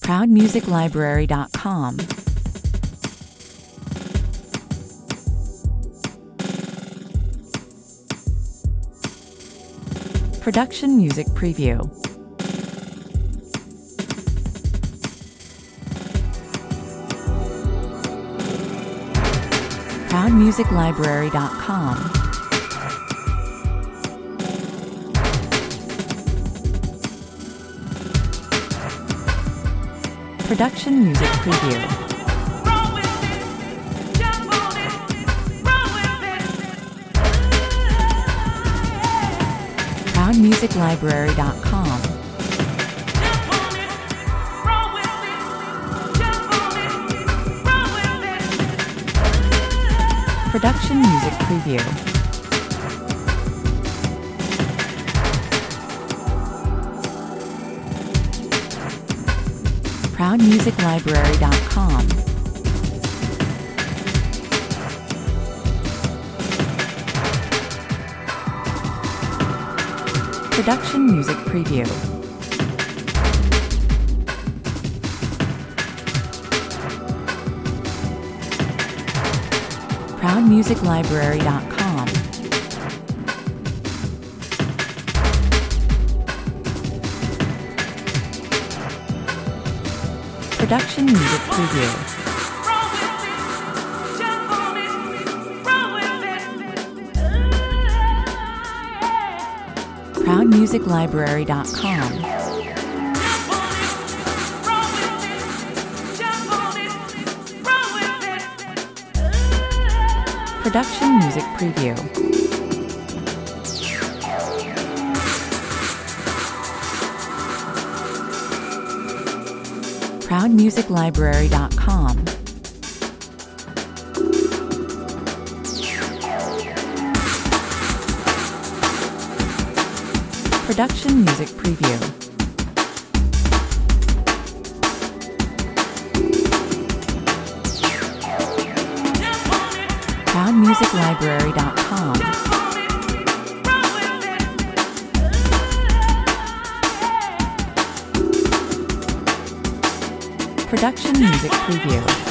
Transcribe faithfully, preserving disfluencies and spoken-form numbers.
proud music library dot com. Production Music Preview. proud music library dot com. Production Music Preview. proud music library dot com. Production Music Preview. proud music library dot com. Production Music Preview. proud music library dot com. Production Music Preview. proud music library dot com. Production Music Preview. proud music library dot com. Production Music Preview. proud music library dot com. Production Music Preview.